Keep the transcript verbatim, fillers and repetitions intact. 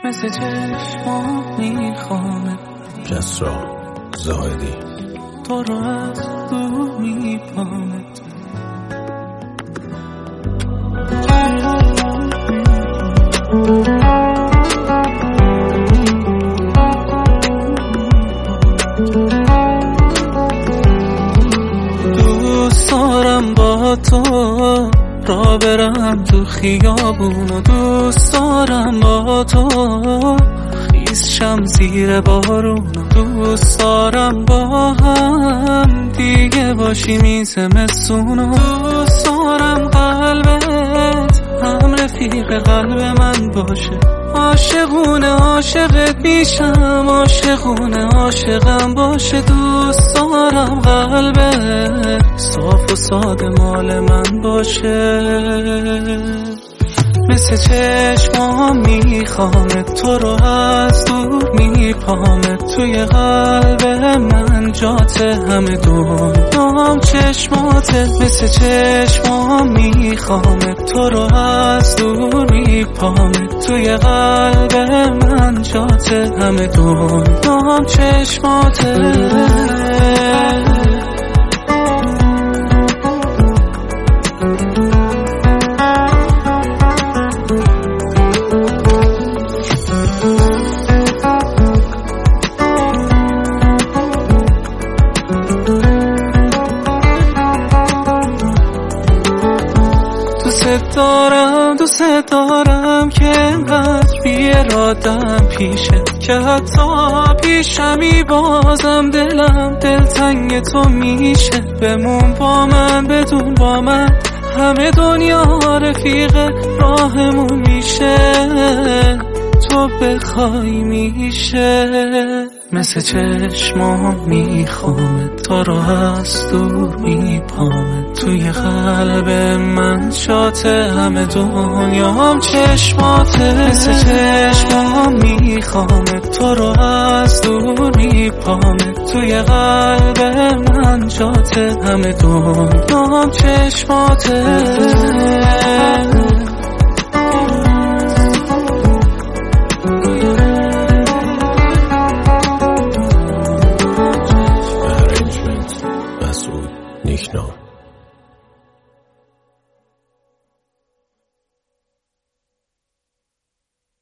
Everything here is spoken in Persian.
مثل چشما میخوامت کسرا زاهدی تو رو از دور میپامت دوست دارم با تو را برم تو خیابون و دوست دارم با تو خیس شم زیر بارون و دوست دارم با هم دیگه باشیم این زمستون و دوست دارم قلبت هم رفیق قلب من باشه عاشقونه عاشقت میشم عاشقونه عاشقم باشه دوست دارم قلبت صاف و ساده مال من باشه مثل چشمام میخوامت تو رو از دور میپامت توی قلب من جات همه دنیام چشماته مثل چشمام میخوامت تو رو از دور میپامت توی قلب من جات همه دنیام چشماته دوست دارم دوست دارم که انقدر بیارادم پیشه که حتی پیشمی بازم دلم دلتنگ تو میشه بمون با من بدون با من همه دنیا رفیق راهمون میشه تو بخوای میشه مثل چشمام میخوامت تو رو از دور میپامت توی قلب من شات همه دنیام چشماته مثل چشمام میخوامت تو رو از دور میپامت توی قلب من جات همه دنیام چشماته